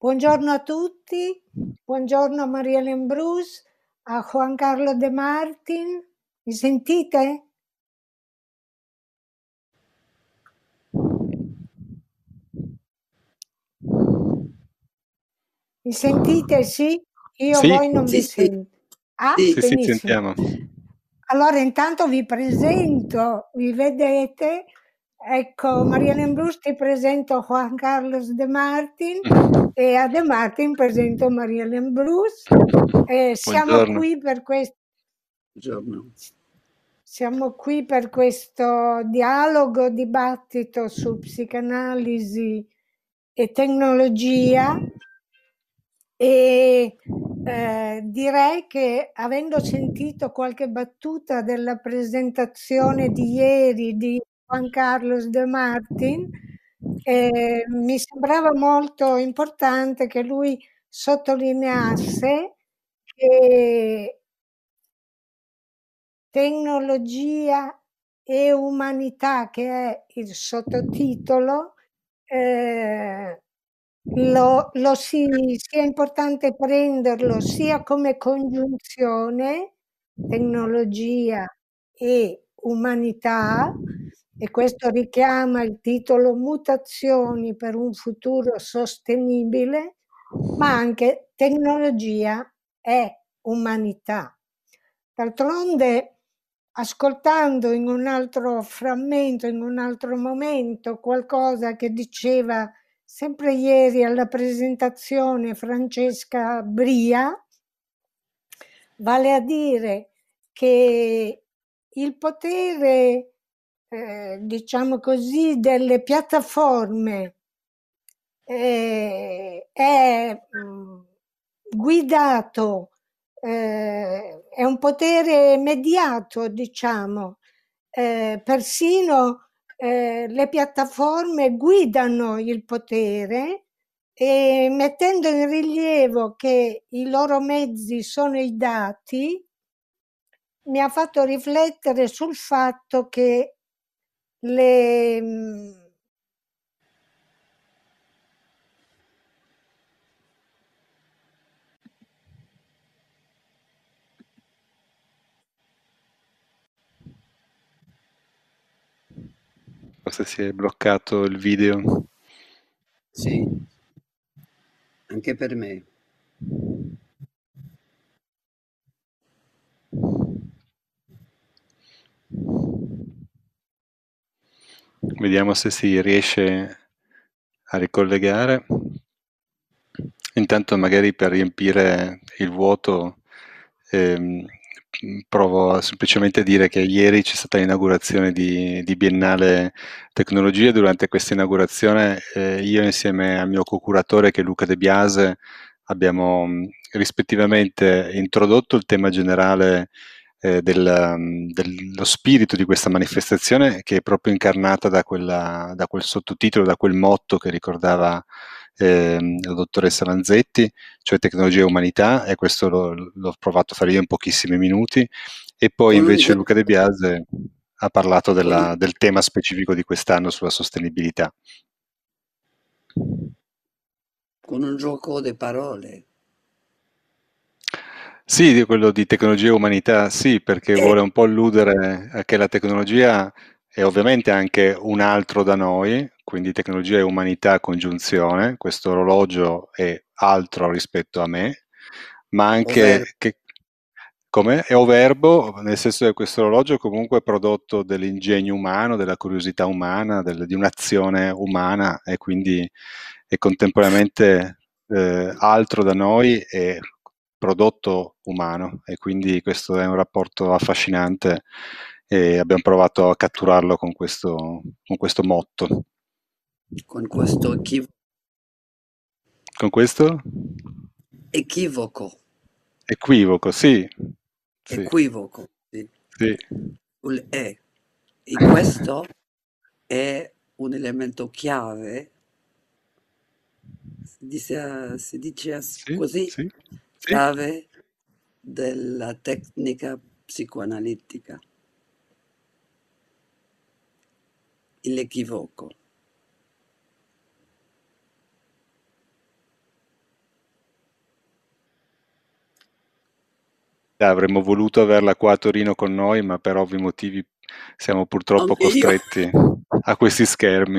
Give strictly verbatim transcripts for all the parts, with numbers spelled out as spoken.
Buongiorno a tutti, buongiorno a Maria Ellen Bruce, a Juan Carlos De Martin. Mi sentite? Mi sentite? Sì? Io Sì, voi non Sì, vi sì, sento. Ah, sì. sì, sì, ti benissimo. sentiamo. Allora intanto vi presento, vi vedete. Ecco, Maria Ellen Bruce ti presento Juan Carlos De Martin e a De Martin presento Maria Ellen Bruce. Eh, siamo Buongiorno. qui per questo. Buongiorno. Siamo qui per questo dialogo, dibattito su psicanalisi e tecnologia e eh, direi che avendo sentito qualche battuta della presentazione di ieri di Juan Carlos De Martin, eh, mi sembrava molto importante che lui sottolineasse che tecnologia e umanità, che è il sottotitolo, eh, lo, lo si, sia importante prenderlo sia come congiunzione, tecnologia e umanità, e questo richiama il titolo Mutazioni per un futuro sostenibile, ma anche tecnologia è umanità. D'altronde, ascoltando in un altro frammento, in un altro momento, qualcosa che diceva sempre ieri alla presentazione Francesca Bria, vale a dire che il potere, eh, diciamo così, delle piattaforme eh, è mh, guidato, eh, è un potere mediato, diciamo, eh, persino eh, le piattaforme guidano il potere e mettendo in rilievo che i loro mezzi sono i dati, mi ha fatto riflettere sul fatto che le, mh, Forse si è bloccato il video. Sì, anche per me. Vediamo se si riesce a ricollegare. Intanto magari per riempire il vuoto ehm, provo a semplicemente dire che ieri c'è stata l'inaugurazione di, di Biennale Tecnologie. Durante questa inaugurazione eh, io insieme al mio co-curatore che è Luca De Biase abbiamo mh, rispettivamente introdotto il tema generale eh, del, um, dello spirito di questa manifestazione, che è proprio incarnata da, quella, da quel sottotitolo, da quel motto che ricordava ehm, la dottoressa Lanzetti, cioè tecnologia e umanità, e questo l'ho, l'ho provato a fare io in pochissimi minuti, e poi Con un, invece gio- Luca De Biase ha parlato con, della, del tema specifico di quest'anno sulla sostenibilità. con un gioco di parole. Sì, di quello di tecnologia e umanità, sì, perché Eh, vuole un po' alludere a che la tecnologia è ovviamente anche un altro da noi, quindi tecnologia e umanità a congiunzione, questo orologio è altro rispetto a me, ma ovvero, anche che come è o verbo, nel senso che questo orologio comunque è prodotto dell'ingegno umano, della curiosità umana, del- di un'azione umana e quindi è contemporaneamente eh, altro da noi e prodotto umano, e quindi questo è un rapporto affascinante e abbiamo provato a catturarlo con questo, con questo motto. con questo equiv- Con questo equivoco, equivoco, sì, sì, equivoco, sì, sì, sul E. E questo è un elemento chiave, si dice, si dice as- sì, così, sì, sì. chiave della tecnica psicoanalitica, l'equivoco. Avremmo voluto averla qua a Torino con noi, ma per ovvi motivi siamo purtroppo Anche io. costretti a questi schermi.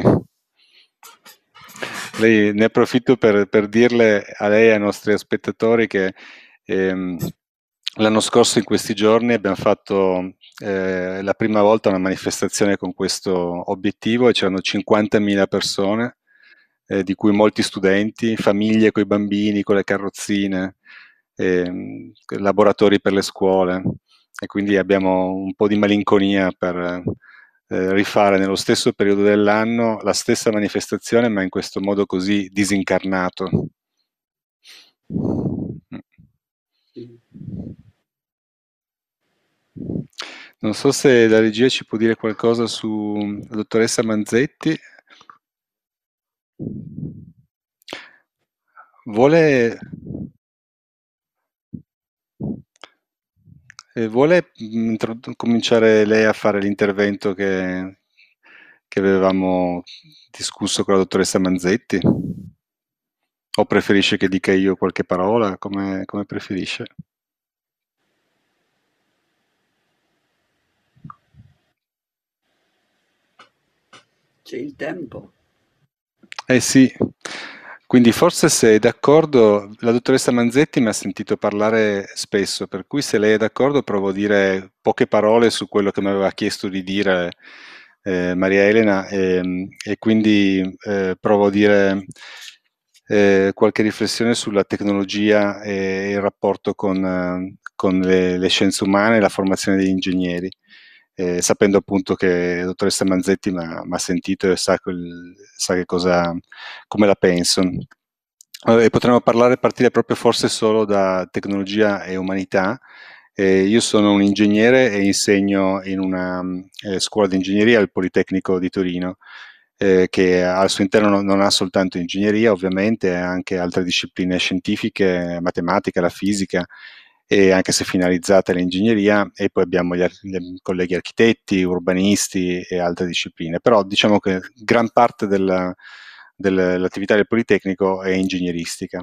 Lei, ne approfitto per, per dirle a lei e ai nostri spettatori che ehm, l'anno scorso in questi giorni abbiamo fatto eh, la prima volta una manifestazione con questo obiettivo e c'erano cinquantamila persone, eh, di cui molti studenti, famiglie con i bambini, con le carrozzine, ehm, laboratori per le scuole, e quindi abbiamo un po' di malinconia per eh, rifare nello stesso periodo dell'anno la stessa manifestazione, ma in questo modo così disincarnato. Sì. Non so se la regia ci può dire qualcosa su la dottoressa Manzetti. Vuole, eh, vuole mm, introdu- cominciare lei a fare l'intervento che, che avevamo discusso con la dottoressa Manzetti? O preferisce che dica io qualche parola? Come, come preferisce? C'è il tempo. Eh sì, quindi forse se è d'accordo, la dottoressa Manzetti mi ha sentito parlare spesso, per cui se lei è d'accordo provo a dire poche parole su quello che mi aveva chiesto di dire eh, Maria Elena, e, e quindi eh, provo a dire eh, qualche riflessione sulla tecnologia e il rapporto con, eh, con le, le scienze umane e la formazione degli ingegneri, eh, sapendo appunto che la dottoressa Manzetti mi ha sentito e sa, quel, sa che cosa, come la penso. E potremmo parlare, partire proprio forse solo da tecnologia e umanità. Eh, io sono un ingegnere e insegno in una eh, scuola di ingegneria al Politecnico di Torino, eh, che al suo interno non, non ha soltanto ingegneria, ovviamente, ha anche altre discipline scientifiche, matematica, la fisica, e anche se finalizzate all'ingegneria, e poi abbiamo gli, ar- gli colleghi architetti, urbanisti e altre discipline. Però diciamo che gran parte della, dell'attività del Politecnico è ingegneristica.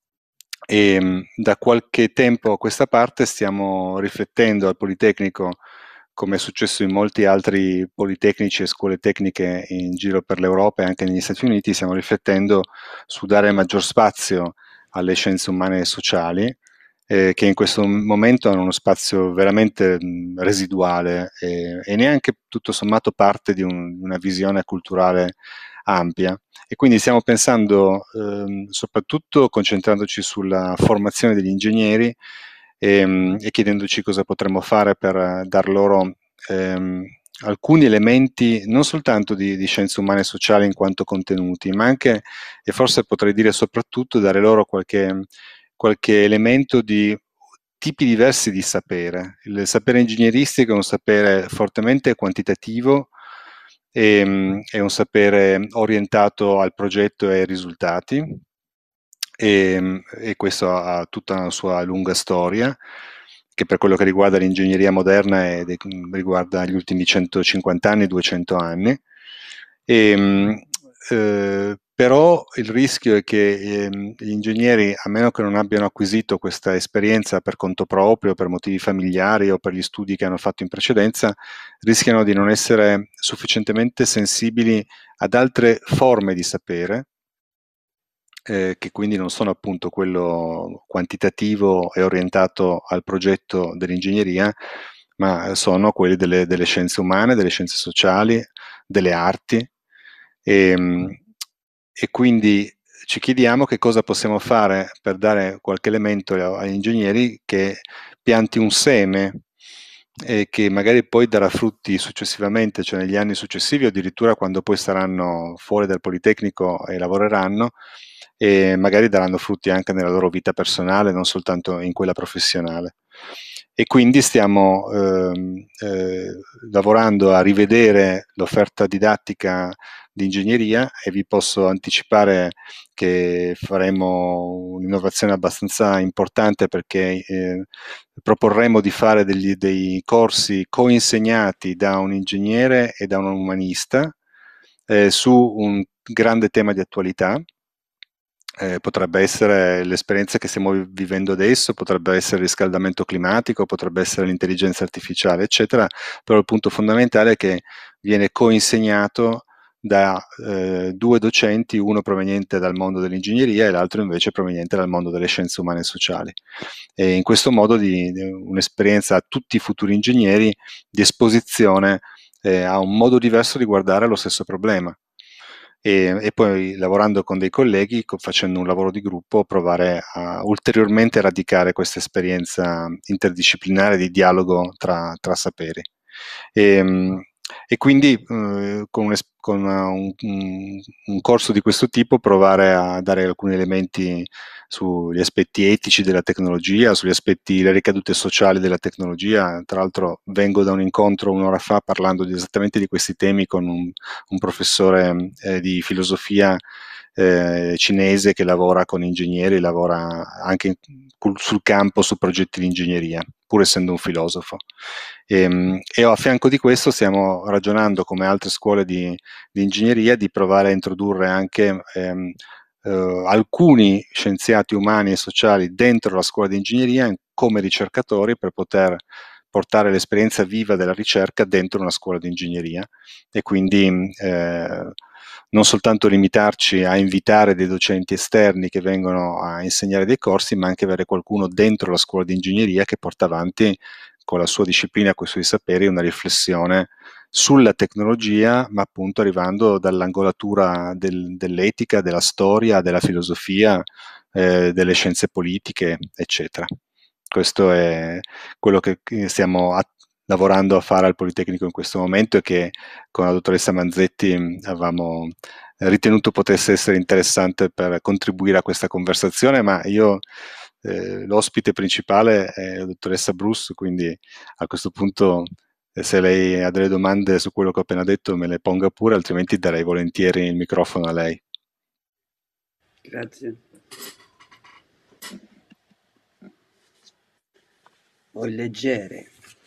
E mh, da qualche tempo a questa parte stiamo riflettendo al Politecnico, come è successo in molti altri politecnici e scuole tecniche in giro per l'Europa e anche negli Stati Uniti, stiamo riflettendo su dare maggior spazio alle scienze umane e sociali, eh, che in questo momento hanno uno spazio veramente mh, residuale e, e neanche tutto sommato parte di un- una visione culturale ampia. E quindi stiamo pensando, ehm, soprattutto concentrandoci sulla formazione degli ingegneri, ehm, e chiedendoci cosa potremmo fare per eh, dar loro ehm, alcuni elementi non soltanto di, di scienze umane e sociali in quanto contenuti, ma anche, e forse potrei dire soprattutto, dare loro qualche, qualche elemento di tipi diversi di sapere. Il sapere ingegneristico è un sapere fortemente quantitativo, e, è un sapere orientato al progetto e ai risultati, e, e questo ha tutta una sua lunga storia, che per quello che riguarda l'ingegneria moderna è de- riguarda gli ultimi centocinquanta anni, duecento anni. E, eh, però il rischio è che ehm, gli ingegneri, a meno che non abbiano acquisito questa esperienza per conto proprio, per motivi familiari o per gli studi che hanno fatto in precedenza, rischiano di non essere sufficientemente sensibili ad altre forme di sapere, eh, che quindi non sono appunto quello quantitativo e orientato al progetto dell'ingegneria, ma sono quelli delle, delle scienze umane, delle scienze sociali, delle arti. E, e quindi ci chiediamo che cosa possiamo fare per dare qualche elemento agli ingegneri che pianti un seme e che magari poi darà frutti successivamente, cioè negli anni successivi o addirittura quando poi saranno fuori dal Politecnico e lavoreranno, e magari daranno frutti anche nella loro vita personale, non soltanto in quella professionale. E quindi stiamo ehm, eh, lavorando a rivedere l'offerta didattica di ingegneria, e vi posso anticipare che faremo un'innovazione abbastanza importante, perché eh, proporremo di fare degli, dei corsi co-insegnati da un ingegnere e da un umanista, eh, su un grande tema di attualità, Eh, potrebbe essere l'esperienza che stiamo vi- vivendo adesso, potrebbe essere il riscaldamento climatico, potrebbe essere l'intelligenza artificiale, eccetera, però il punto fondamentale è che viene co-insegnato da eh, due docenti, uno proveniente dal mondo dell'ingegneria e l'altro invece proveniente dal mondo delle scienze umane e sociali. E in questo modo di, di un'esperienza a tutti i futuri ingegneri di esposizione eh, a un modo diverso di guardare lo stesso problema. E, e poi lavorando con dei colleghi, co- facendo un lavoro di gruppo, provare a ulteriormente radicare questa esperienza interdisciplinare di dialogo tra, tra saperi. E, e quindi eh, con, un, es- con una- un, un- un corso di questo tipo provare a dare alcuni elementi sugli aspetti etici della tecnologia, sugli aspetti, le ricadute sociali della tecnologia. Tra l'altro vengo da un incontro un'ora fa parlando di, esattamente di questi temi con un, un professore eh, di filosofia eh, cinese che lavora con ingegneri, lavora anche sul campo su progetti di ingegneria, pur essendo un filosofo. E, e a fianco di questo stiamo ragionando, come altre scuole di, di ingegneria, di provare a introdurre anche ehm, eh, alcuni scienziati umani e sociali dentro la scuola di ingegneria come ricercatori per poter portare l'esperienza viva della ricerca dentro una scuola di ingegneria e quindi eh, non soltanto limitarci a invitare dei docenti esterni che vengono a insegnare dei corsi, ma anche avere qualcuno dentro la scuola di ingegneria che porta avanti con la sua disciplina, con i suoi saperi, una riflessione sulla tecnologia, ma appunto arrivando dall'angolatura del, dell'etica, della storia, della filosofia, eh, delle scienze politiche, eccetera. Questo è quello che stiamo a, lavorando a fare al Politecnico in questo momento e che con la dottoressa Manzetti avevamo ritenuto potesse essere interessante per contribuire a questa conversazione, ma io eh, l'ospite principale è la dottoressa Bruce, quindi a questo punto eh, se lei ha delle domande su quello che ho appena detto me le ponga pure, altrimenti darei volentieri il microfono a lei. Grazie. Vuoi leggere?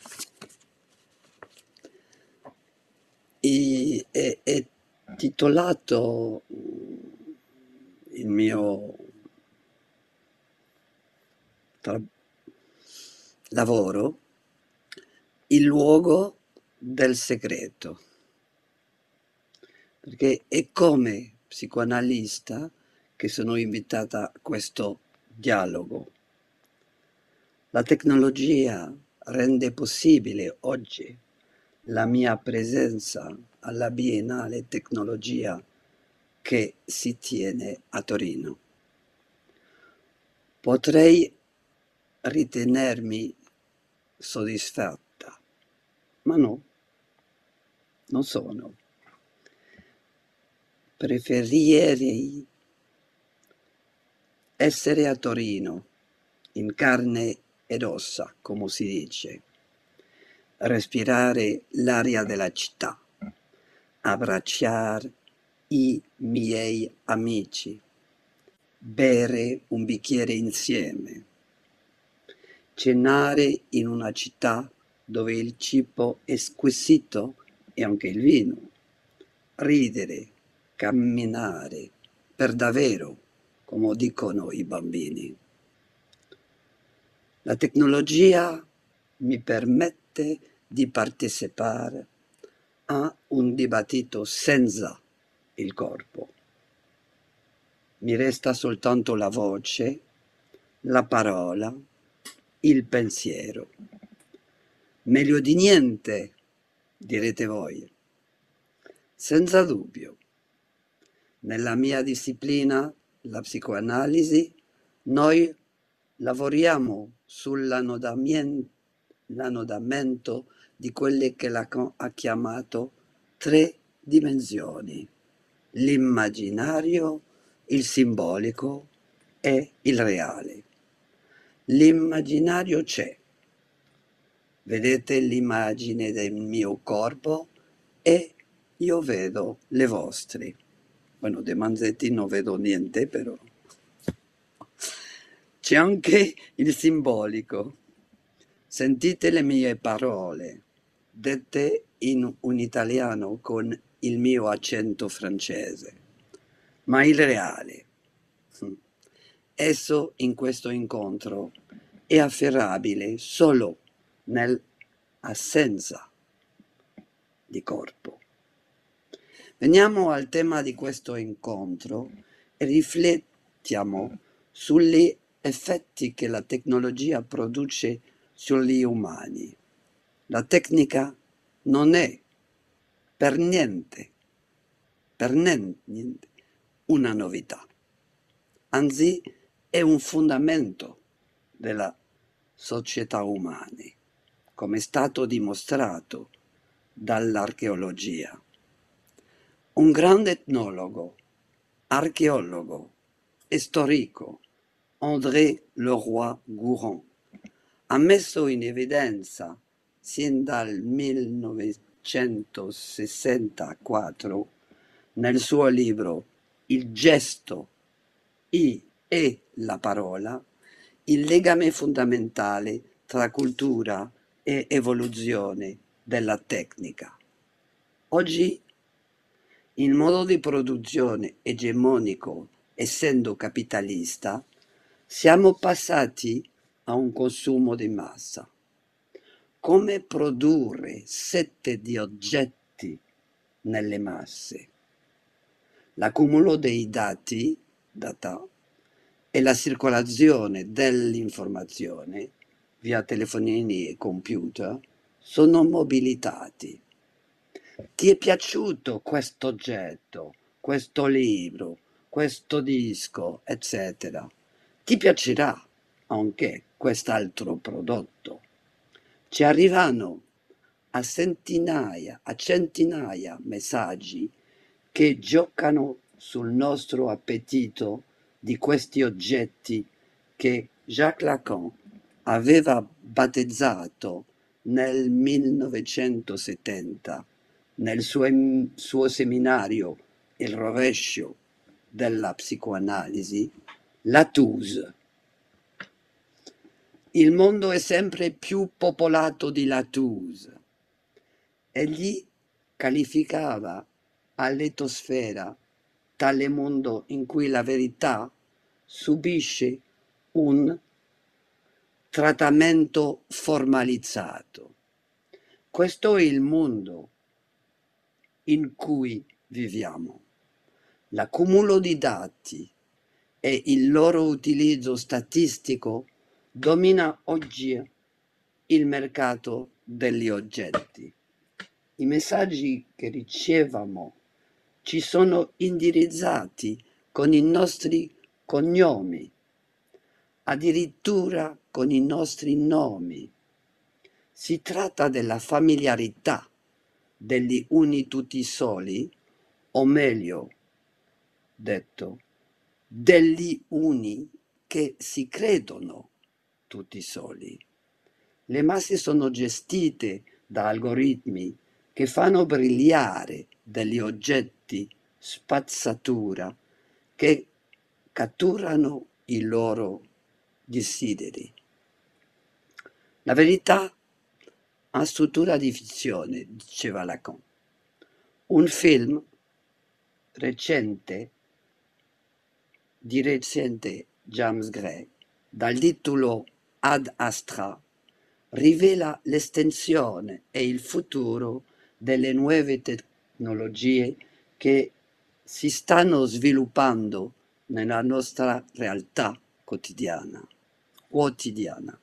E, è, è titolato il mio tra- lavoro Il luogo del segreto, perché è come psicoanalista che sono invitata a questo dialogo. La tecnologia rende possibile oggi la mia presenza alla Biennale Tecnologia che si tiene a Torino. Potrei ritenermi soddisfatta, ma no, non sono. Preferirei essere a Torino, in carne ed ossa, come si dice, respirare l'aria della città, abbracciare i miei amici, bere un bicchiere insieme, cenare in una città dove il cibo è squisito e anche il vino, ridere, camminare, per davvero, come dicono i bambini. La tecnologia mi permette di partecipare a un dibattito senza il corpo. Mi resta soltanto la voce, la parola, il pensiero. Meglio di niente, direte voi. Senza dubbio. Nella mia disciplina, la psicoanalisi, noi lavoriamo sull'annodamento di quelle che Lacan ha chiamato tre dimensioni: l'immaginario, il simbolico e il reale. L'immaginario c'è. Vedete l'immagine del mio corpo e io vedo le vostre. Bueno, De Manzetti non vedo niente, però. C'è anche il simbolico. Sentite le mie parole, dette in un italiano con il mio accento francese. Ma il reale, Esso in questo incontro è afferrabile solo nell'assenza di corpo. Veniamo al tema di questo incontro e riflettiamo sugli effetti che la tecnologia produce sugli umani. La tecnica non è per niente, per niente una novità, anzi è un fondamento della società umana, come è stato dimostrato dall'archeologia. Un grande etnologo, archeologo e storico, André Leroi-Gourhan, ha messo in evidenza sin dal millenovecentosessantaquattro nel suo libro Il gesto e la parola, il legame fondamentale tra cultura e evoluzione della tecnica. Oggi il modo di produzione egemonico, essendo capitalista, siamo passati a un consumo di massa. Come produrre sette di oggetti nelle masse? L'accumulo dei dati, data, e la circolazione dell'informazione via telefonini e computer sono mobilitati. Ti è piaciuto questo oggetto, questo libro, questo disco, eccetera? Ti piacerà anche quest'altro prodotto. Ci arrivano a centinaia, a centinaia messaggi che giocano sul nostro appetito di questi oggetti che Jacques Lacan aveva battezzato nel millenovecentosettanta nel suo, suo seminario Il rovescio della psicoanalisi, Latouze. Il mondo è sempre più popolato di Latouze. Egli qualificava all'etosfera tale mondo in cui la verità subisce un trattamento formalizzato. Questo è il mondo in cui viviamo. L'accumulo di dati e il loro utilizzo statistico domina oggi il mercato degli oggetti. I messaggi che riceviamo ci sono indirizzati con i nostri cognomi, addirittura con i nostri nomi. Si tratta della familiarità degli uni tutti soli, o meglio detto, degli uni che si credono tutti soli. Le masse sono gestite da algoritmi che fanno brillare degli oggetti spazzatura che catturano i loro desideri. La verità ha struttura di fizione, diceva Lacan. Un film recente, di recente James Gray, dal titolo Ad Astra, rivela l'estensione e il futuro delle nuove tecnologie che si stanno sviluppando nella nostra realtà quotidiana. quotidiana.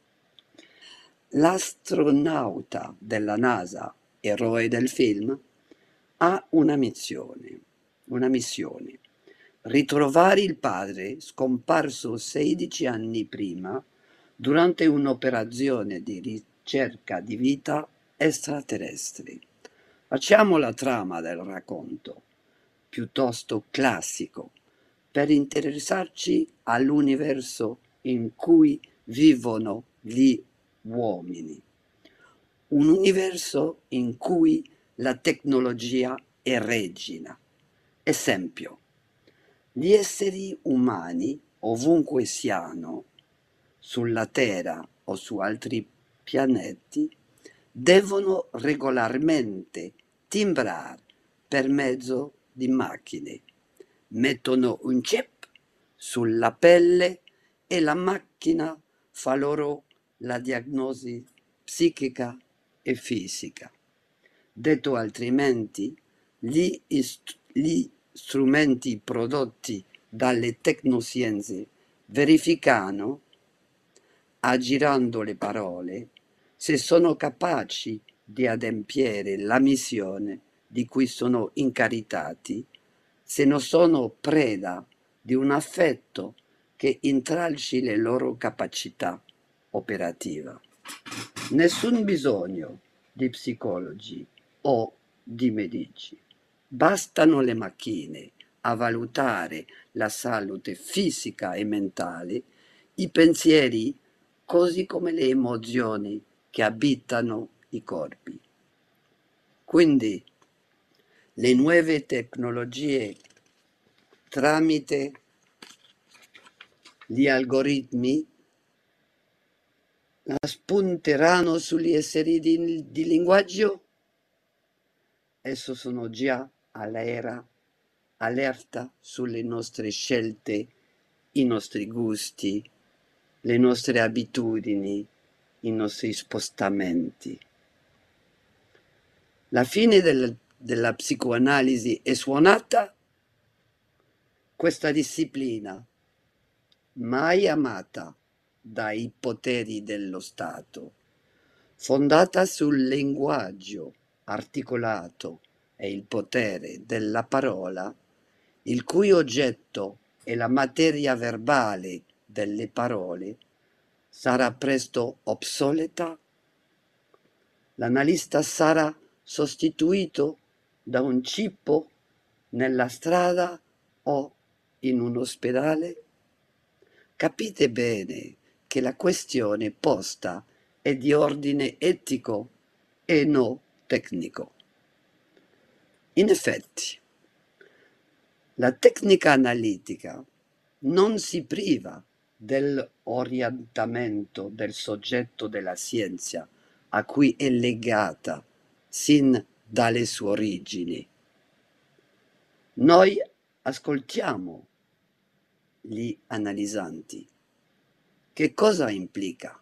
L'astronauta della NASA, eroe del film, ha una missione, una missione, ritrovare il padre scomparso sedici anni prima durante un'operazione di ricerca di vita extraterrestre. Facciamo la trama del racconto, piuttosto classico, per interessarci all'universo in cui vivono gli uomini. Un universo in cui la tecnologia è regina. Esempio, gli esseri umani, ovunque siano, sulla Terra o su altri pianeti, devono regolarmente timbrare per mezzo di macchine. Mettono un chip sulla pelle e la macchina fa loro la diagnosi psichica e fisica. Detto altrimenti, gli, ist- gli strumenti prodotti dalle tecnoscienze verificano, aggirando le parole, se sono capaci di adempiere la missione di cui sono incaricati, se non sono preda di un affetto che intralci le loro capacità operative. Nessun bisogno di psicologi o di medici. Bastano le macchine a valutare la salute fisica e mentale, i pensieri, così come le emozioni che abitano i corpi. Quindi le nuove tecnologie tramite gli algoritmi spunteranno sugli esseri di, di linguaggio? Esso sono già all'era allerta sulle nostre scelte, i nostri gusti, le nostre abitudini, i nostri spostamenti. La fine del, della psicoanalisi è suonata. Questa disciplina, mai amata dai poteri dello Stato, fondata sul linguaggio articolato e il potere della parola, il cui oggetto è la materia verbale delle parole, sarà presto obsoleta. L'analista sarà sostituito da un cippo nella strada o in un ospedale? Capite bene che la questione posta è di ordine etico e non tecnico. In effetti, la tecnica analitica non si priva dell'orientamento del soggetto della scienza a cui è legata sin dalle sue origini. Noi ascoltiamo gli analizzanti. Che cosa implica?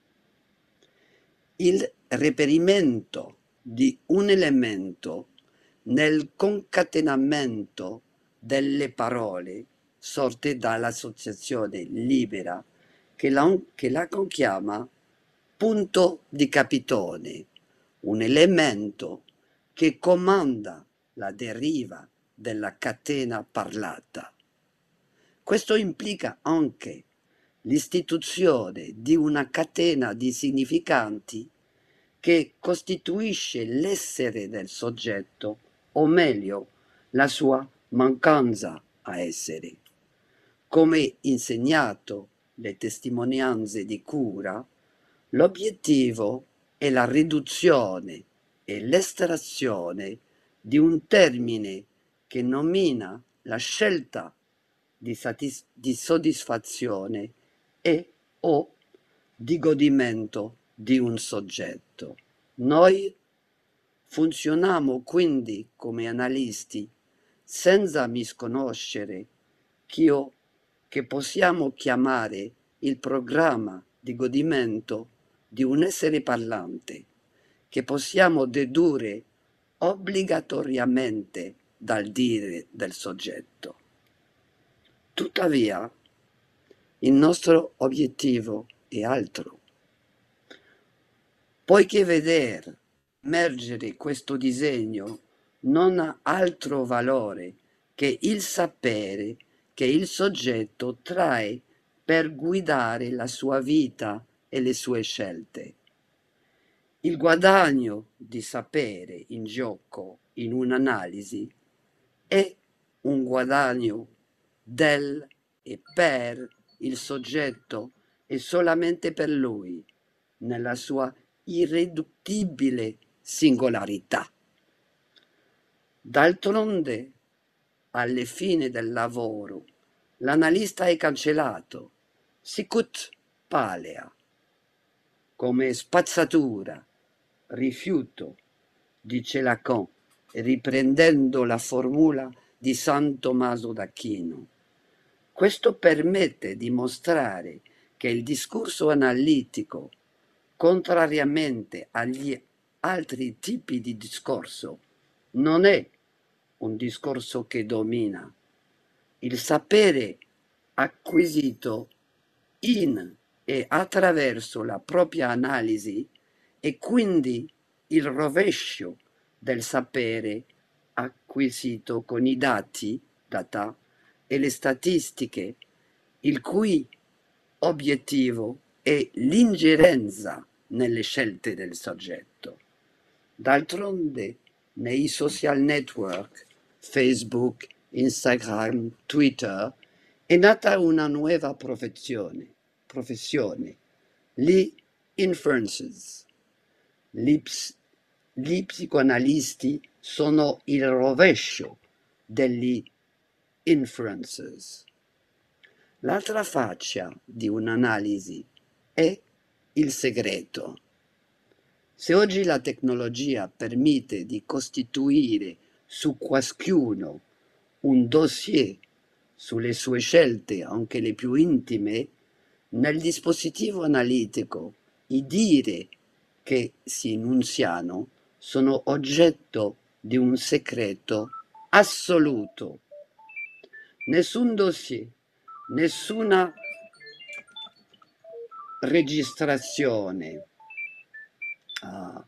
Il reperimento di un elemento nel concatenamento delle parole sorte dall'associazione libera che la, che la chiama punto di capitone, un elemento che comanda la deriva della catena parlata. Questo implica anche l'istituzione di una catena di significanti che costituisce l'essere del soggetto, o meglio, la sua mancanza a essere. Come insegnato le testimonianze di cura, l'obiettivo è la riduzione e l'estrazione di un termine che nomina la scelta di, satis- di soddisfazione e o di godimento di un soggetto. Noi funzioniamo quindi come analisti senza misconoscere che, che possiamo chiamare il programma di godimento di un essere parlante, che possiamo dedurre obbligatoriamente dal dire del soggetto. Tuttavia, il nostro obiettivo è altro. Poiché veder emergere questo disegno non ha altro valore che il sapere che il soggetto trae per guidare la sua vita e le sue scelte. Il guadagno di sapere in gioco in un'analisi è un guadagno del e per il soggetto e solamente per lui, nella sua irriduttibile singolarità. D'altronde, alle fine del lavoro, l'analista è cancellato, sicut palea, come spazzatura, rifiuto, dice Lacan, riprendendo la formula di San Tommaso d'Aquino. Questo permette di mostrare che il discorso analitico, contrariamente agli altri tipi di discorso, non è un discorso che domina. Il sapere acquisito in e attraverso la propria analisi è quindi il rovescio del sapere acquisito con i dati, data, e le statistiche, il cui obiettivo è l'ingerenza nelle scelte del soggetto. D'altronde, nei social network, Facebook, Instagram, Twitter, è nata una nuova professione, professione gli influencers. Gli, ps- gli psicoanalisti sono il rovescio degli influencers. L'altra faccia di un'analisi è il segreto. Se oggi la tecnologia permette di costituire su ciascuno un dossier sulle sue scelte, anche le più intime, nel dispositivo analitico i dire che si enunciano sono oggetto di un segreto assoluto. Nessun dossier, nessuna registrazione, ah,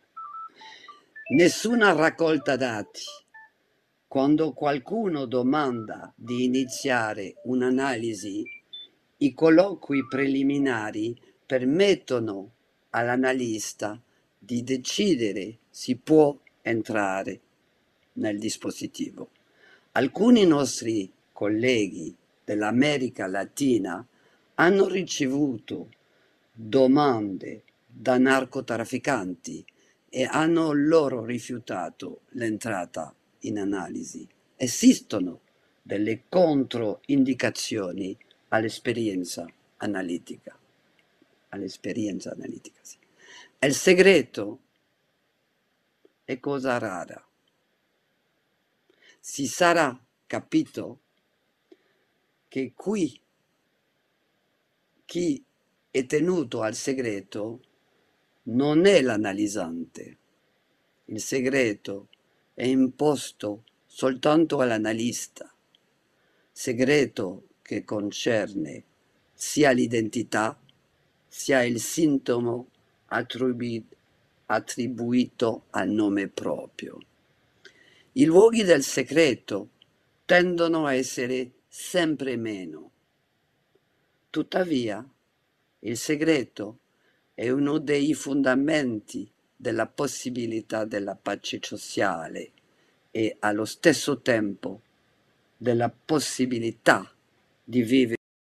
nessuna raccolta dati. Quando qualcuno domanda di iniziare un'analisi, i colloqui preliminari permettono all'analista di decidere se può entrare nel dispositivo. Alcuni nostri colleghi dell'America Latina hanno ricevuto domande da narcotrafficanti e hanno loro rifiutato l'entrata in analisi. Esistono delle controindicazioni all'esperienza analitica. All'esperienza analitica, sì. Il segreto è cosa rara. Si sarà capito che qui chi è tenuto al segreto non è l'analizzante. Il segreto è imposto soltanto all'analista, segreto che concerne sia l'identità sia il sintomo attribu- attribuito al nome proprio. I luoghi del segreto tendono a essere sempre meno. Tuttavia, il segreto è uno dei fondamenti della possibilità della pace sociale e allo stesso tempo della possibilità di vivere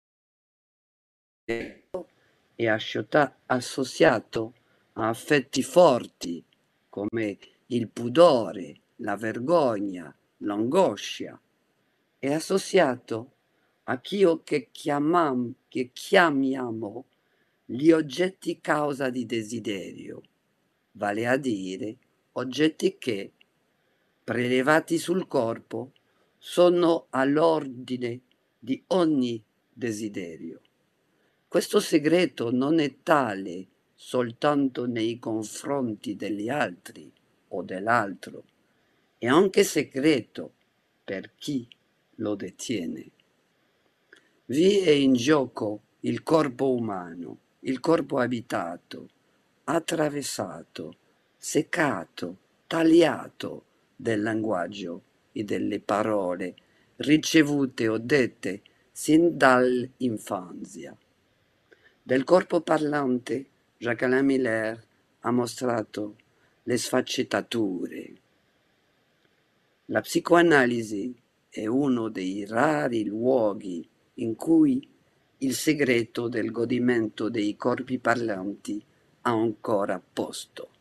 e associato a affetti forti come il pudore, la vergogna, l'angoscia, è associato a ciò che chiamam, che chiamiamo gli oggetti causa di desiderio, vale a dire oggetti che, prelevati sul corpo, sono all'ordine di ogni desiderio. Questo segreto non è tale soltanto nei confronti degli altri o dell'altro, è anche segreto per chi lo detiene. Vi è in gioco il corpo umano, il corpo abitato, attraversato, seccato, tagliato del linguaggio e delle parole ricevute o dette sin dall'infanzia. Del corpo parlante, Jacques-Alain Miller ha mostrato le sfaccettature. La psicoanalisi è uno dei rari luoghi in cui il segreto del godimento dei corpi parlanti ha ancora posto.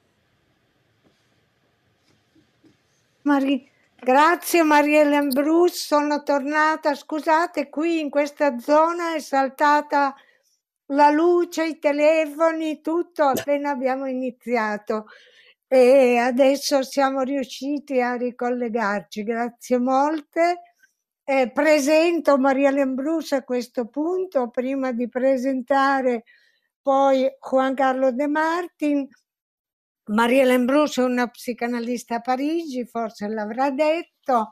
Mari- Grazie Marie-Hélène Bruce, sono tornata. Scusate, qui in questa zona è saltata la luce, i telefoni, tutto appena abbiamo iniziato e adesso siamo riusciti a ricollegarci. Grazie molte. Eh, presento Maria-Hélène Bruce a questo punto, prima di presentare poi Juan Carlos De Martin. Maria-Hélène Bruce è una psicanalista a Parigi, forse l'avrà detto,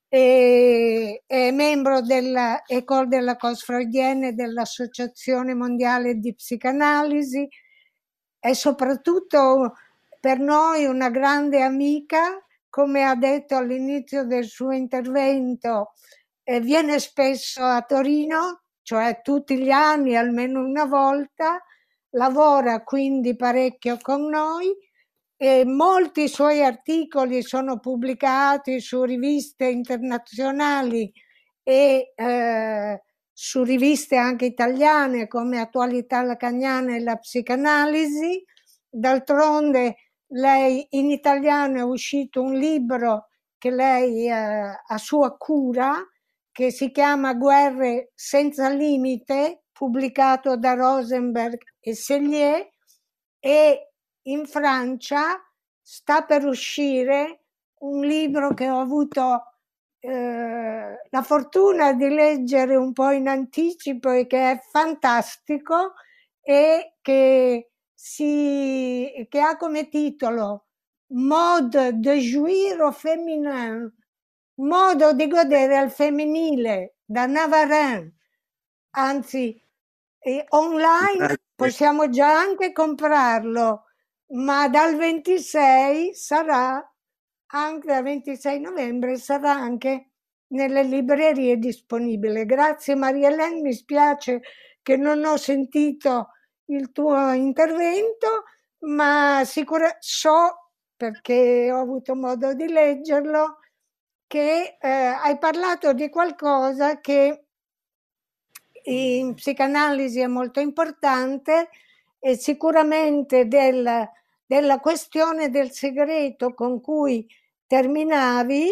e è membro della École de la Cause Freudienne e dell'Associazione Mondiale di Psicanalisi. È soprattutto per noi una grande amica, come ha detto all'inizio del suo intervento. Eh, viene spesso a Torino, cioè tutti gli anni, almeno una volta, lavora quindi parecchio con noi e molti suoi articoli sono pubblicati su riviste internazionali e eh, su riviste anche italiane come Attualità Lacaniana e La Psicanalisi. D'altronde lei in italiano è uscito un libro che lei eh, a sua cura, che si chiama Guerre senza limite, pubblicato da Rosenberg e Sellier, e in Francia sta per uscire un libro che ho avuto eh, la fortuna di leggere un po' in anticipo e che è fantastico e che, si, che ha come titolo Mode de jouir au féminin, modo di godere al femminile, da Navarin. Anzi, eh, online possiamo già anche comprarlo, ma dal ventisei sarà, anche dal ventisei novembre, sarà anche nelle librerie disponibile. Grazie Maria-Hélène, mi spiace che non ho sentito il tuo intervento, ma sicuramente so, perché ho avuto modo di leggerlo, che eh, hai parlato di qualcosa che in psicanalisi è molto importante, e sicuramente del, della questione del segreto con cui terminavi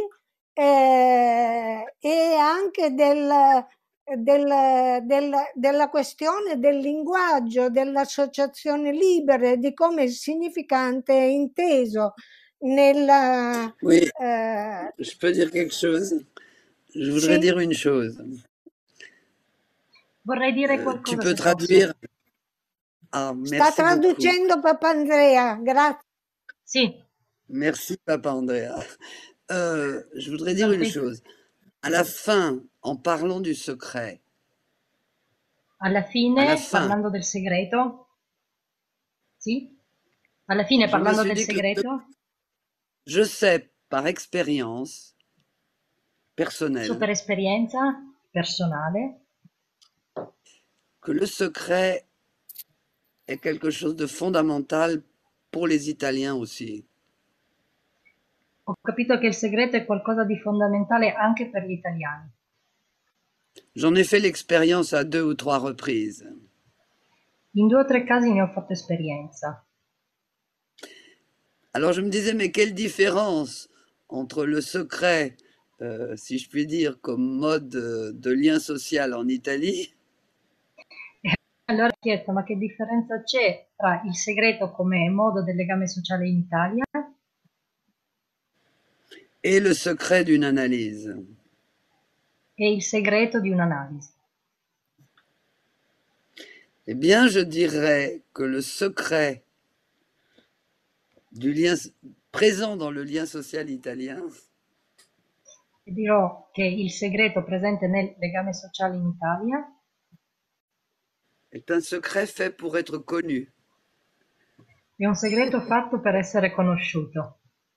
eh, e anche del, del, del, della questione del linguaggio, dell'associazione libera, di come il significante è inteso nella... Oui, eh, je peux dire quelque chose? Je voudrais sì? dire une chose. Vorrei dire Euh, qualcosa, tu peux se traduire? posso. Ah, Sta merci beaucoup. traducendo Papandrea, grazie. Sì, Merci, Papa Andrea. Euh, je voudrais dire une Sì. chose. À la fin, en parlant du secret, alla fine, alla fin, parlando del segreto, sì? Alla fine, je me parlando suis del dit que segreto, je sais par expérience so personnelle per esperienza personale, que le secret est quelque chose de fondamental pour les Italiens aussi. ho capito che il segreto è qualcosa di fondamentale anche per gli italiani. J'en ai fait l'expérience à deux ou trois reprises. In due o tre casi ne ho fatto esperienza. Alors je me disais, mais quelle différence entre le secret, euh, si je puis dire, comme mode de, de lien social en Italie, Allora ho chiesto, ma che differenza c'è tra il segreto come modo del legame sociale in Italia et le secret d'une analyse? e il segreto di un'analisi? Eh bien, je dirais que le secret du lien présent dans le lien social italien E dirò che il segreto presente nel legame sociale in Italia est un secret fait pour être connu. è un segreto fatto per essere conosciuto.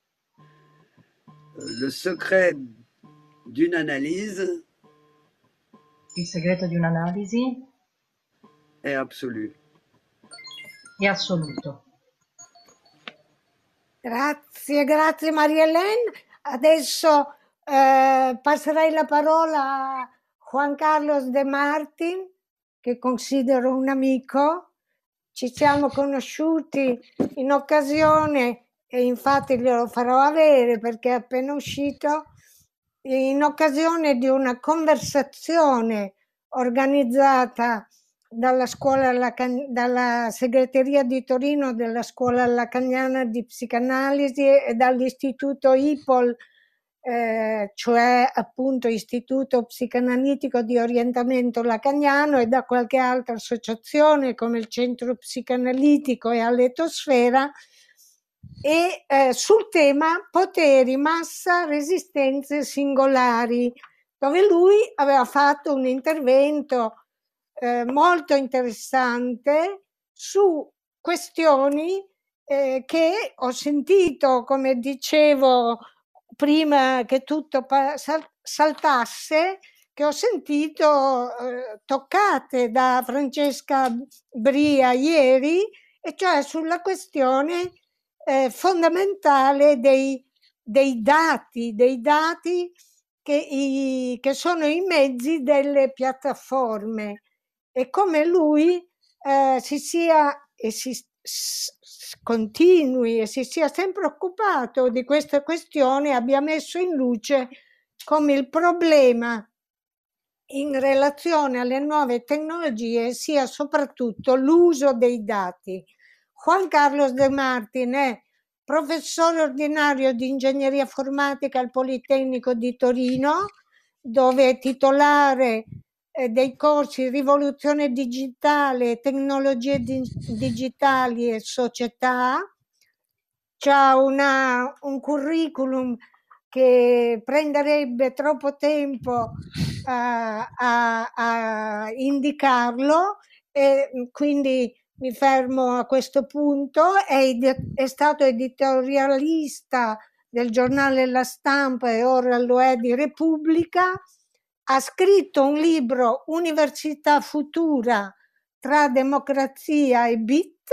Le secret d'une analyse Il segreto di un'analisi est absolu. è assoluto. Grazie, grazie Maria-Hélène. Adesso eh, passerei la parola a Juan Carlos De Martin, che considero un amico. Ci siamo conosciuti in occasione, e infatti glielo farò avere perché è appena uscito, in occasione di una conversazione organizzata dalla scuola Lacan- dalla segreteria di Torino della scuola lacaniana di psicanalisi e dall'istituto I P O L eh, cioè appunto Istituto Psicanalitico di Orientamento Lacaniano, e da qualche altra associazione come il Centro Psicanalitico e Aletosfera, e eh, sul tema poteri, massa, resistenze singolari, dove lui aveva fatto un intervento eh, molto interessante su questioni eh, che ho sentito, come dicevo prima che tutto sal- saltasse, che ho sentito eh, toccate da Francesca Bria ieri, e cioè sulla questione eh, fondamentale dei, dei dati, dei dati che, i, che sono i mezzi delle piattaforme, e come lui eh, si sia e si s- continui e si sia sempre occupato di questa questione, abbia messo in luce come il problema in relazione alle nuove tecnologie sia soprattutto l'uso dei dati. Juan Carlos De Martin è professore ordinario di ingegneria informatica al Politecnico di Torino, dove è titolare eh, dei corsi Rivoluzione digitale, tecnologie di- digitali e società. C'ha una, un curriculum che prenderebbe troppo tempo a, a, a indicarlo, e quindi mi fermo a questo punto. È, è stato editorialista del giornale La Stampa e ora lo è di Repubblica. Ha scritto un libro, Università Futura tra democrazia e bit,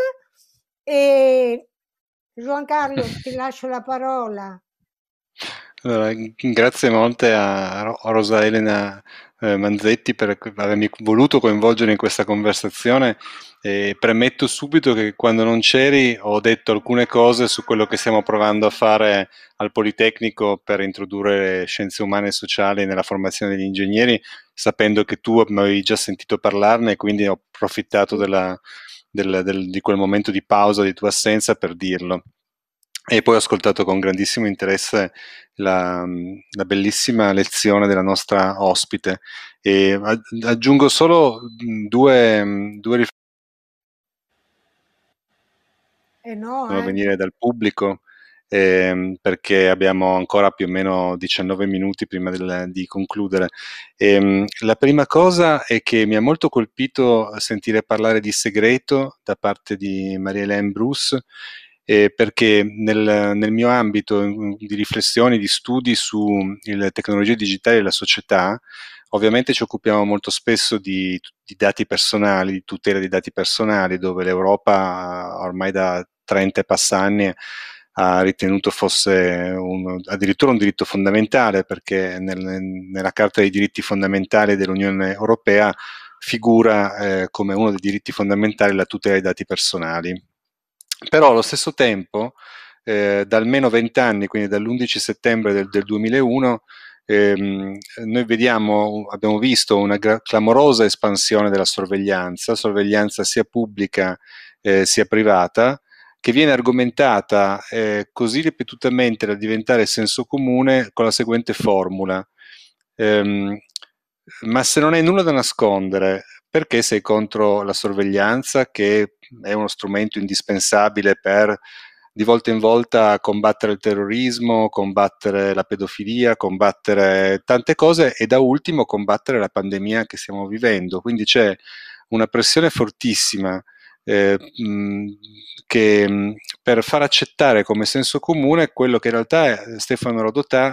e Juan Carlos, ti lascio la parola. Allora, grazie molte a a Rosa Elena eh, Manzetti per avermi voluto coinvolgere in questa conversazione, e premetto subito che quando non c'eri ho detto alcune cose su quello che stiamo provando a fare al Politecnico per introdurre scienze umane e sociali nella formazione degli ingegneri, sapendo che tu mi avevi già sentito parlarne, e quindi ho approfittato della, del, del, di quel momento di pausa di tua assenza per dirlo. E poi ho ascoltato con grandissimo interesse la, la bellissima lezione della nostra ospite, e aggiungo solo due, due riflessioni Eh no, che eh. venire dal pubblico, ehm, perché abbiamo ancora più o meno diciannove minuti prima del, di concludere. Ehm, la prima cosa è che mi ha molto colpito sentire parlare di segreto da parte di Marie-Hélène Bruce, eh, perché nel, nel mio ambito di riflessioni, di studi sulle tecnologie digitali e la società, ovviamente ci occupiamo molto spesso di, di dati personali, di tutela dei dati personali, dove l'Europa ormai da trenta e passanni ha ritenuto fosse un, addirittura un diritto fondamentale, perché nel, nella Carta dei diritti fondamentali dell'Unione Europea figura eh, come uno dei diritti fondamentali la tutela dei dati personali. Però allo stesso tempo, eh, da almeno venti anni, quindi dall'undici settembre del, del duemilauno, ehm, noi vediamo, abbiamo visto una gra- clamorosa espansione della sorveglianza, sorveglianza sia pubblica eh, sia privata, che viene argomentata eh, così ripetutamente da diventare senso comune con la seguente formula: ehm, ma se non hai nulla da nascondere, perché sei contro la sorveglianza, che è uno strumento indispensabile per di volta in volta combattere il terrorismo, combattere la pedofilia, combattere tante cose, e da ultimo combattere la pandemia che stiamo vivendo? Quindi c'è una pressione fortissima eh, mh, che, mh, per far accettare come senso comune quello che in realtà Stefano Rodotà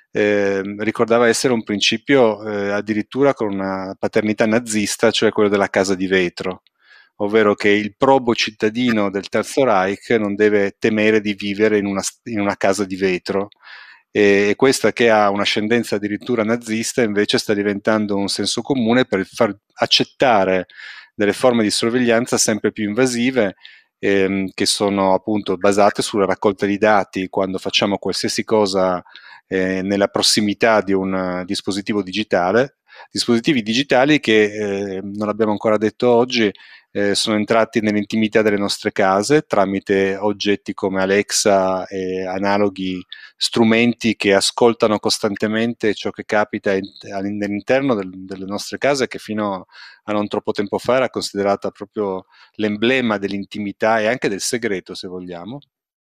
eh, ricordava essere un principio eh, addirittura con una paternità nazista, cioè quello della casa di vetro, ovvero che il probo cittadino del Terzo Reich non deve temere di vivere in una, in una casa di vetro. E, e questa, che ha un'ascendenza addirittura nazista, invece sta diventando un senso comune per far accettare delle forme di sorveglianza sempre più invasive, ehm, che sono appunto basate sulla raccolta di dati quando facciamo qualsiasi cosa eh, nella prossimità di un uh, dispositivo digitale, dispositivi digitali che, eh, non l'abbiamo ancora detto oggi, eh, sono entrati nell'intimità delle nostre case tramite oggetti come Alexa e analoghi strumenti che ascoltano costantemente ciò che capita in, all'interno del, delle nostre case, che fino a non troppo tempo fa era considerata proprio l'emblema dell'intimità e anche del segreto, se vogliamo.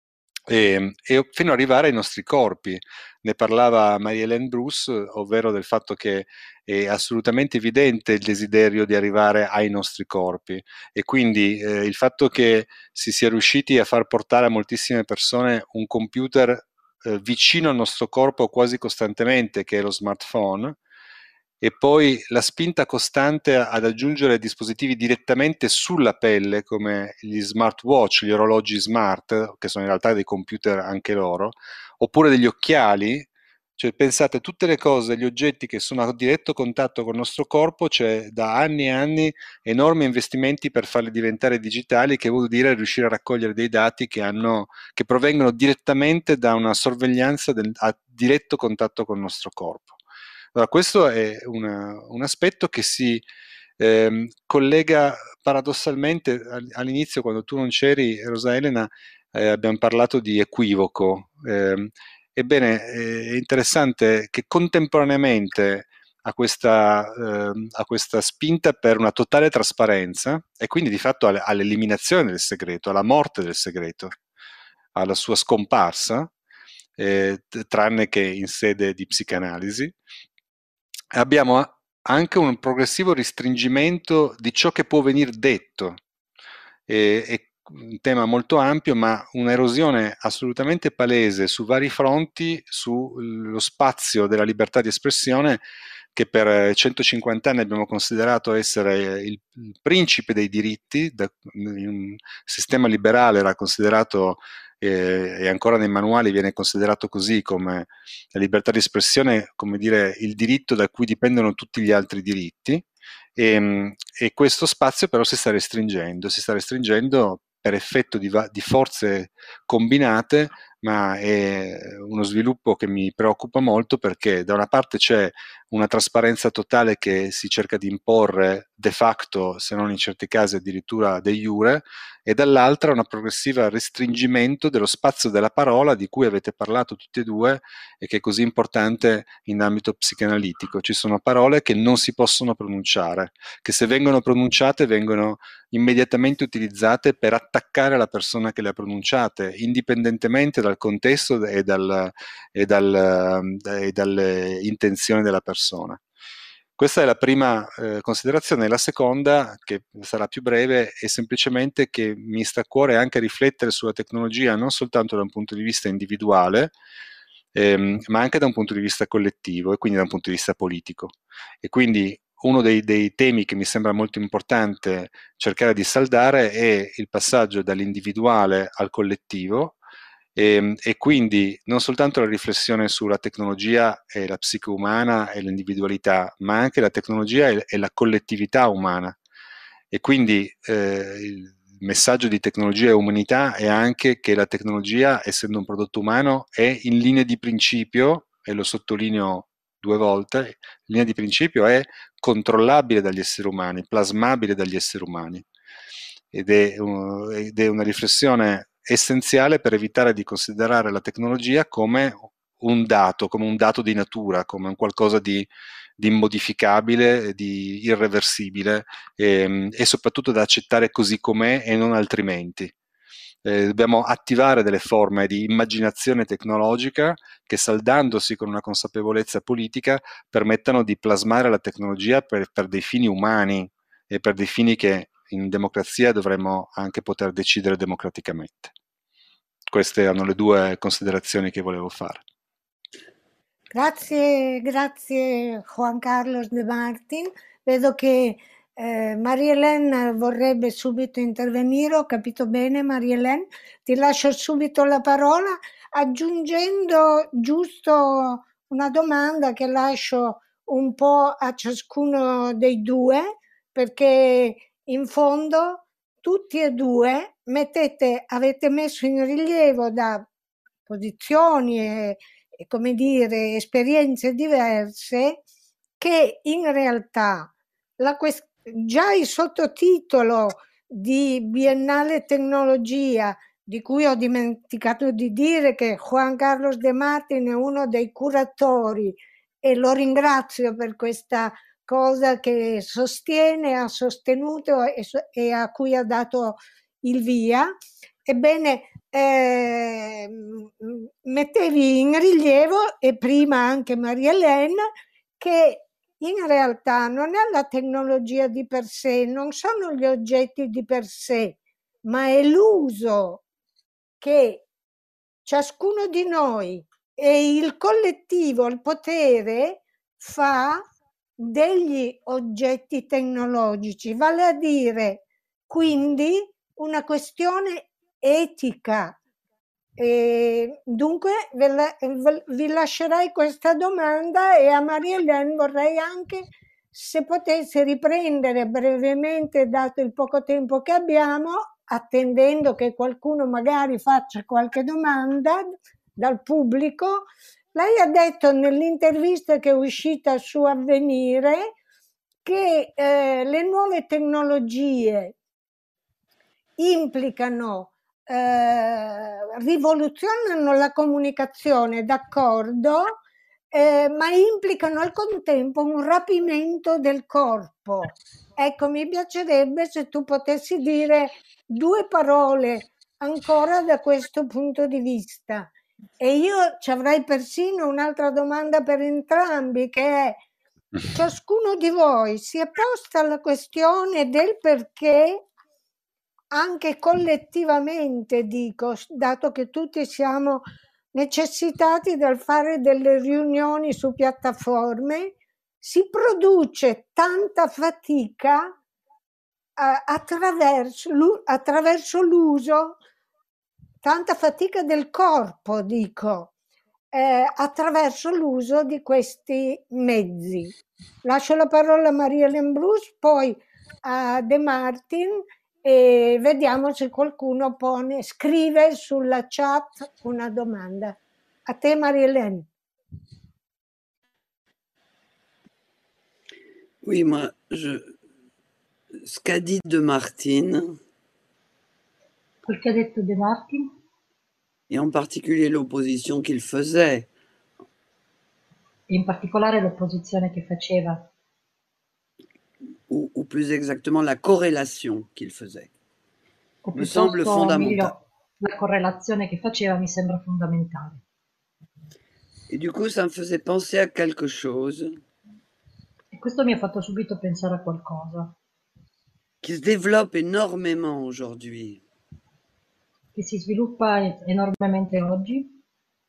E, e fino ad arrivare ai nostri corpi. Ne parlava Marie-Hélène Bruce, ovvero del fatto che è assolutamente evidente il desiderio di arrivare ai nostri corpi, e quindi eh, il fatto che si sia riusciti a far portare a moltissime persone un computer eh, vicino al nostro corpo quasi costantemente, che è lo smartphone, e poi la spinta costante ad aggiungere dispositivi direttamente sulla pelle come gli smartwatch, gli orologi smart, che sono in realtà dei computer anche loro, oppure degli occhiali. Cioè, pensate, tutte le cose, gli oggetti che sono a diretto contatto con il nostro corpo, c'è da anni e anni enormi investimenti per farli diventare digitali, che vuol dire riuscire a raccogliere dei dati che, hanno, che provengono direttamente da una sorveglianza del, a diretto contatto con il nostro corpo. Allora, questo è una, un aspetto che si ehm, collega paradossalmente all'inizio, quando tu non c'eri, Rosa Elena, eh, abbiamo parlato di equivoco. Eh, ebbene, è interessante che contemporaneamente a questa, eh, a questa spinta per una totale trasparenza, e quindi di fatto all'eliminazione del segreto, alla morte del segreto, alla sua scomparsa, eh, tranne che in sede di psicanalisi, abbiamo anche un progressivo restringimento di ciò che può venir detto. E, è un tema molto ampio, ma un'erosione assolutamente palese su vari fronti sullo spazio della libertà di espressione, che per centocinquanta anni abbiamo considerato essere il, il principe dei diritti. Da, in un sistema liberale era considerato, eh, e ancora nei manuali viene considerato così, come la libertà di espressione, come dire, il diritto da cui dipendono tutti gli altri diritti. E, e questo spazio però si sta restringendo, si sta restringendo per effetto di, di forze combinate, ma è uno sviluppo che mi preoccupa molto, perché da una parte c'è una trasparenza totale che si cerca di imporre de facto, se non in certi casi addirittura de iure, e dall'altra un progressivo restringimento dello spazio della parola, di cui avete parlato tutti e due e che è così importante in ambito psicanalitico. Ci sono parole che non si possono pronunciare, che se vengono pronunciate vengono immediatamente utilizzate per attaccare la persona che le ha pronunciate, indipendentemente dal contesto e, dal, e, dal, e dalle intenzioni della persona. Questa è la prima eh, considerazione. La seconda, che sarà più breve, è semplicemente che mi sta a cuore anche riflettere sulla tecnologia non soltanto da un punto di vista individuale, ehm, ma anche da un punto di vista collettivo, e quindi da un punto di vista politico. E quindi uno dei, dei temi che mi sembra molto importante cercare di saldare è il passaggio dall'individuale al collettivo, e, e quindi non soltanto la riflessione sulla tecnologia e la psiche umana e l'individualità, ma anche la tecnologia e, e la collettività umana. E quindi eh, il messaggio di tecnologia e umanità è anche che la tecnologia, essendo un prodotto umano, è in linea di principio, e lo sottolineo due volte, in linea di principio è controllabile dagli esseri umani, plasmabile dagli esseri umani. Ed è, uh, ed è una riflessione essenziale per evitare di considerare la tecnologia come un dato, come un dato di natura, come un qualcosa di, di immodificabile, di irreversibile, e, e soprattutto da accettare così com'è e non altrimenti. Eh, dobbiamo attivare delle forme di immaginazione tecnologica che, saldandosi con una consapevolezza politica, permettano di plasmare la tecnologia per, per dei fini umani e per dei fini che in democrazia dovremmo anche poter decidere democraticamente. Queste erano le due considerazioni che volevo fare. Grazie, grazie Juan Carlos De Martin. Vedo che eh, Marie-Hélène vorrebbe subito intervenire. Ho capito bene, Marie-Hélène? Ti lascio subito la parola, aggiungendo giusto una domanda che lascio un po' a ciascuno dei due, perché in fondo tutti e due mettete, avete messo in rilievo da posizioni e, e come dire, esperienze diverse, che in realtà la quest- già il sottotitolo di Biennale Tecnologia, di cui ho dimenticato di dire che Juan Carlos De Martin è uno dei curatori e lo ringrazio per questa cosa che sostiene, ha sostenuto e, e a cui ha dato il via. Ebbene, eh, mettevi in rilievo, e prima anche Maria Elena, che in realtà non è la tecnologia di per sé, non sono gli oggetti di per sé, ma è l'uso che ciascuno di noi e il collettivo, il potere, fa degli oggetti tecnologici, vale a dire quindi una questione etica. E dunque ve la, ve, vi lascerei questa domanda, e a Maria Elena vorrei anche, se potesse, riprendere brevemente, dato il poco tempo che abbiamo, attendendo che qualcuno magari faccia qualche domanda dal pubblico. Lei ha detto nell'intervista che è uscita su Avvenire che eh, le nuove tecnologie implicano, eh, rivoluzionano la comunicazione, d'accordo, eh, ma implicano al contempo un rapimento del corpo. Ecco, mi piacerebbe se tu potessi dire due parole ancora da questo punto di vista. E io ci avrei persino un'altra domanda per entrambi, che è: ciascuno di voi si è posta la questione del perché, anche collettivamente dico, dato che tutti siamo necessitati dal fare delle riunioni su piattaforme, si produce tanta fatica eh, attraverso, attraverso l'uso, tanta fatica del corpo, dico, eh, attraverso l'uso di questi mezzi. Lascio la parola a Maria Elena Bruce, poi a De Martin, e vediamo se qualcuno pone, scrive sulla chat una domanda. A te, Maria Elena. Oui, moi, je... ce qu'a dit De Martin, quel che ha detto De Martin, et en particulier l'opposition qu'il faisait, e in particolare l'opposizione che faceva, ou, ou plus exactement la corrélation qu'il faisait, o me semble piuttosto fondamentale. meglio, la correlazione che faceva mi sembra fondamentale. Et du coup, ça me faisait penser à quelque chose E questo mi ha fatto subito pensare a qualcosa qui se développe énormément aujourd'hui, che si sviluppa enormemente oggi,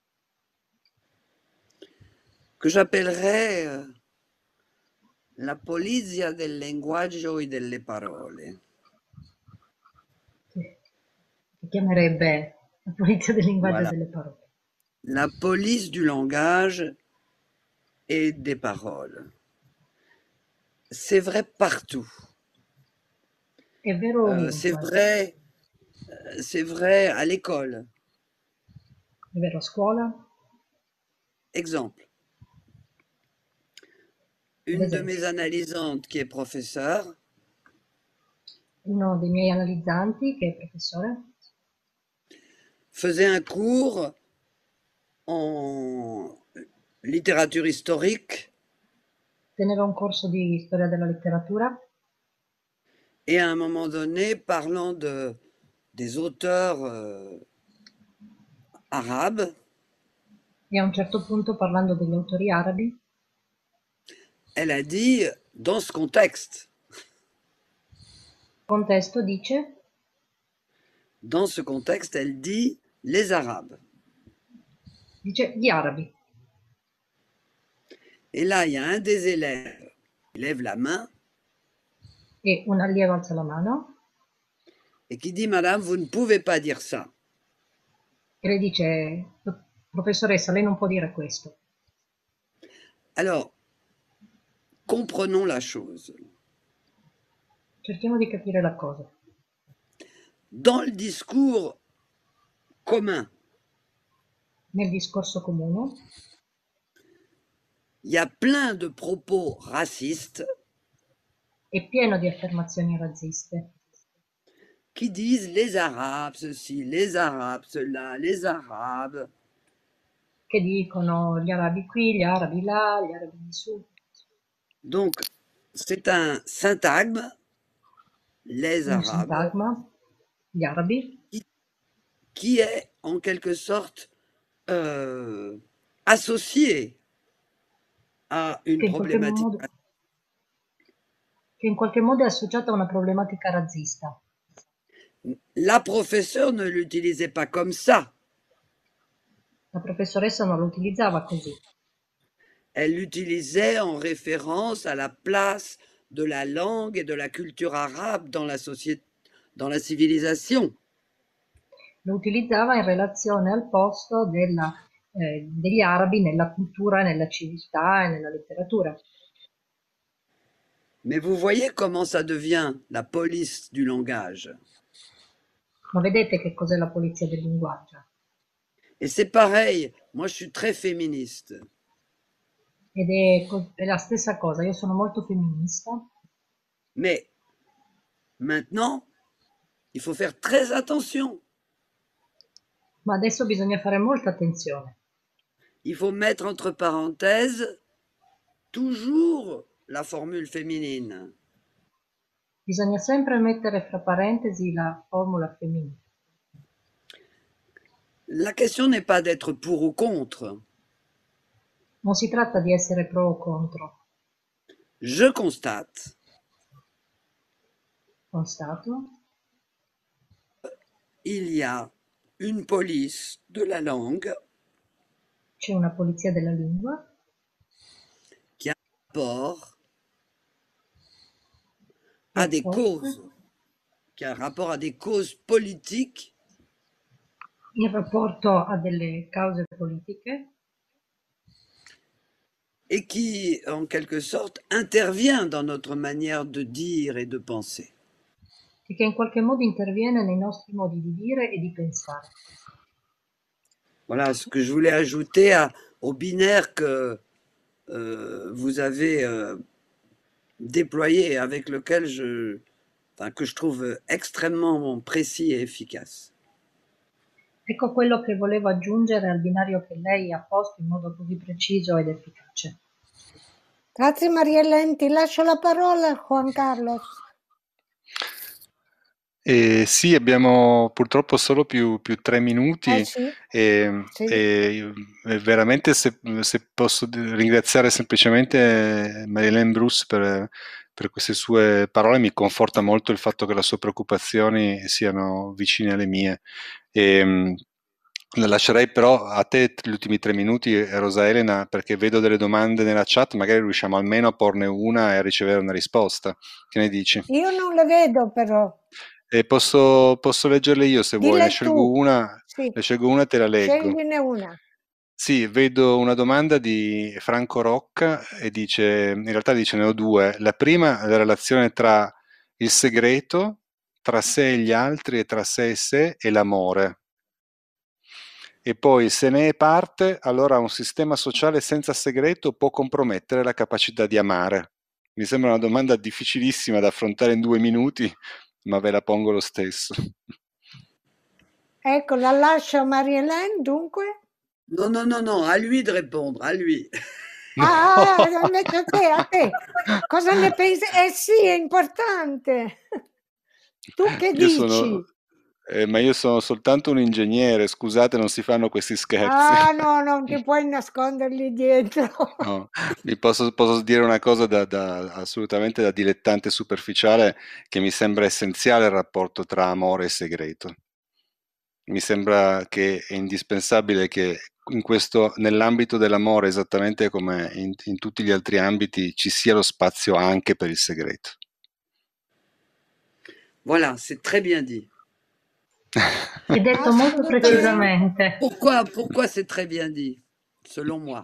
que j'appellerais euh, la polizia del linguaggio e delle parole. che chiamerebbe la polizia del linguaggio Voilà. e delle parole. La police du langage et des paroles. C'est vrai partout. È vero Euh, c'est ovunque, vrai, euh, c'est vrai à l'école. è vero a scuola. Exemple. Ad Une de esempio, mes analysantes qui est professeure uno dei miei analizzanti, che è professore, faisait un cours en littérature historique teneva un corso di storia della letteratura et à un moment donné, parlant de, des auteurs euh, arabes, e a un certo punto, parlando degli autori arabi, elle a dit, dans ce contexte, il contesto dice, dans ce contexte, elle dit les Arabes. dice gli arabi. Et là, il y a un des élèves qui lève la main E un allievo alza la mano et qui dit, Madame, vous ne pouvez pas dire ça. e le dice: professoressa, lei non può dire questo. Alors, comprenons la chose. Cerchiamo di capire la cosa. Dans le discours commun, Nel discorso comune il y a plein de propos racistes è pieno di affermazioni razziste qui disent les Arabes ceci, les Arabes cela, les Arabes. Che dicono gli arabi qui, gli arabi là, gli arabi di su. Donc, c'est un syntagme, les Un Arabes, sintagma, gli arabi, qui, qui est en quelque sorte euh, associé à une che in qualche problématique. modo, che in qualche modo è associata a una problematica razzista. La professeure ne l'utilisait pas comme ça. La professoressa non lo utilizzava così. Elle l'utilisait en référence à la place de la langue et de la culture arabe dans la société, dans la civilisation. Lo utilizzava in relazione al posto della, eh, degli arabi nella cultura, nella civiltà e nella letteratura. Mais vous voyez comment ça devient la police du langage. Ma vedete che cos'è la polizia del linguaggio? Et c'est pareil, moi je suis très féministe. Ed è, co- è la stessa cosa, io sono molto femminista, Mais maintenant, il faut faire très attention. ma adesso bisogna fare molta attenzione. Il faut mettre entre parenthèses toujours la formule féminine. Bisogna sempre mettere fra parentesi la formula femminile. La question n'est pas d'être pour ou contre. Non si tratta di essere pro o contro. Je constate Constato, il y a une police de la langue c'è una polizia della lingua qui a rapport à des causes, qui a rapport à des causes politiques in rapporto a delle cause politiche et qui, en quelque sorte, intervient dans notre manière de dire et de penser. e che in qualche modo interviene nei nostri modi di dire e di pensare. Voilà ce que je voulais ajouter à, au binaire que euh, vous avez euh, déployé et avec lequel je, enfin, que je trouve extrêmement précis et efficace. Ecco quello che volevo aggiungere al binario che lei ha posto in modo così preciso ed efficace. Grazie Mariellen, ti lascio la parola Juan Carlos. Eh, sì, abbiamo purtroppo solo più, più tre minuti Eh sì, e, sì. e- e veramente se, se posso d- ringraziare semplicemente Mariellen Bruce per, per queste sue parole, mi conforta molto il fatto che le sue preoccupazioni siano vicine alle mie. E, mh, la lascerei però a te gli ultimi tre minuti, Rosa Elena, perché vedo delle domande nella chat, magari riusciamo almeno a porne una e a ricevere una risposta. Che ne dici? Io non le vedo però. E posso, posso leggerle io se vuoi, ne Dille scelgo tu. una, Sì, ne scelgo una e te la leggo. scegliene una. Sì, vedo una domanda di Franco Rocca e dice, in realtà dice ne ho due. La prima è la relazione tra il segreto, tra sé e gli altri e tra sé e sé e l'amore. E poi se ne è parte, allora un sistema sociale senza segreto può compromettere la capacità di amare. Mi sembra una domanda difficilissima da affrontare in due minuti, ma ve la pongo lo stesso. Ecco, la lascio a Mariellen, dunque. Non, non, non, non, à lui de répondre, à lui. Ah, ah, invece a te, a te. Cosa ne pensi? Eh sì, è importante. Tu che Io dici? sono, eh, ma io sono soltanto un ingegnere, scusate, non si fanno questi scherzi. Ah, no, non ti puoi nasconderli dietro. No, vi posso, posso dire una cosa da, da- assolutamente da dilettante superficiale, che mi sembra essenziale il rapporto tra amore e segreto. Mi sembra che è indispensabile che in questo, nell'ambito dell'amore, esattamente come in, in tutti gli altri ambiti, ci sia lo spazio anche per il segreto. Voilà, c'est très bien dit. È detto molto Assolutamente. precisamente. Pourquoi, pourquoi c'est très bien dit, selon moi?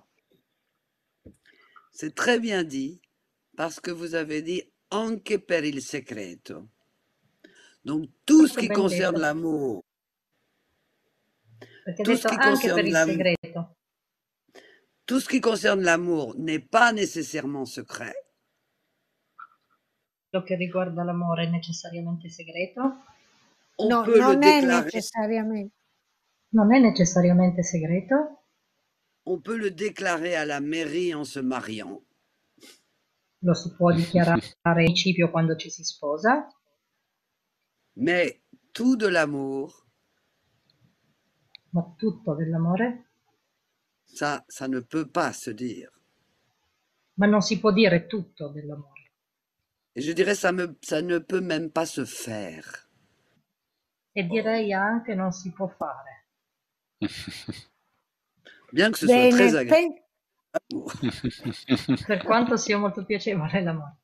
C'est très bien dit parce que vous avez dit anche per il segreto. Donc tout ce Molto qui ben concerne detto, l'amour, perché ha tout ce detto qui anche per concerne il l'am- segreto. tout ce qui concerne l'amour n'est pas nécessairement secret, Quello che riguarda l'amore è necessariamente segreto, On No, peut le non è déclarer, necessariamente. Non è necessariamente segreto, on peut le déclarer à la mairie en se mariant. lo si può dichiarare in principio quando ci si sposa, Mais tout de l'amour, ma tutto dell'amore, ça, ça ne peut pas se dire. ma non si può dire tutto dell'amore. Et je dirais ça, me, ça ne peut même pas se faire. E direi anche non si può fare. Bien que ce soit très Bene, agréable. pen- Per quanto sia molto piacevole l'amore.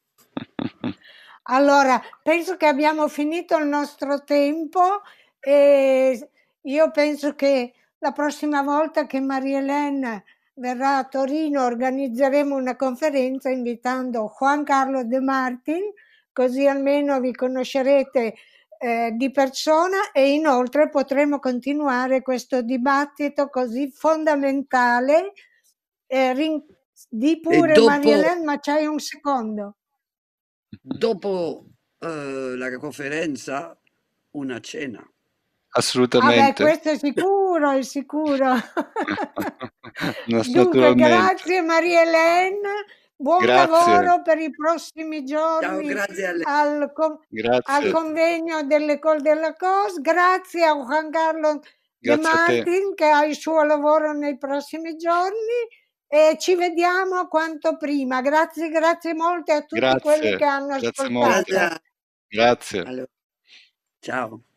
allora penso che abbiamo finito il nostro tempo e io penso che la prossima volta che Marie-Hélène verrà a Torino organizzeremo una conferenza invitando Juan Carlos De Martin, così almeno vi conoscerete eh, di persona e inoltre potremo continuare questo dibattito così fondamentale. Eh, rin- di pure dopo- Marie-Hélène, ma c'hai un secondo. Dopo eh, la conferenza, una cena. Ah beh, Assolutamente. questo è sicuro, è sicuro. Nas- Dunque, naturalmente. grazie Marie-Hélène, buon Grazie. lavoro per i prossimi Ciao, giorni grazie a lei. al, con- al Grazie. convegno dell'École de la Cos. Grazie a Juan Carlos De Grazie a te. Martin che ha il suo lavoro nei prossimi giorni e ci vediamo quanto prima. Grazie, grazie molte a tutti quelli Grazie. che hanno Grazie ascoltato. Grazie. molte. a- Grazie. Allora, ciao.